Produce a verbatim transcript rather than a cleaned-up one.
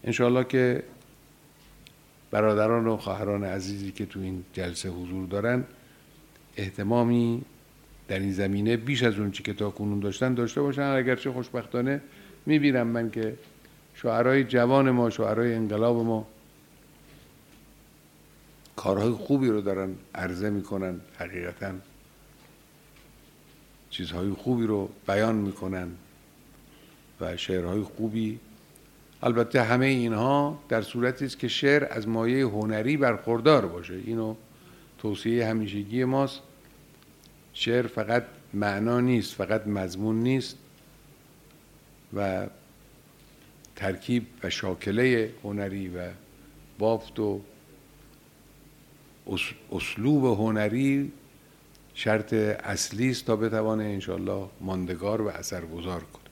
انشاءالله که برادران و خواهران عزیزی که تو این جلسه حضور دارن اهتمامی در این زمینه بیش از اون چی که تا کنون داشتن داشته باشن. اگرچه خوشبختانه میبینم من که شاعرای جوان ما، شاعرای انقلاب ما کارهای خوبی رو دارن عرضه میکنن، حقیقتاً چیزهای خوبی رو بیان میکنن و شعرهای خوبی. البته همه اینها در صورتی است که شعر از مایه هنری برخوردار باشه. اینو توصیه همیشگی ماست. شعر فقط معنا نیست، فقط مضمون نیست و ترکیب و شاکله هنری و بافت و اسلوب هنری شرط اصلی است تا بتوانه انشاءالله ماندگار و اثرگذار کنه.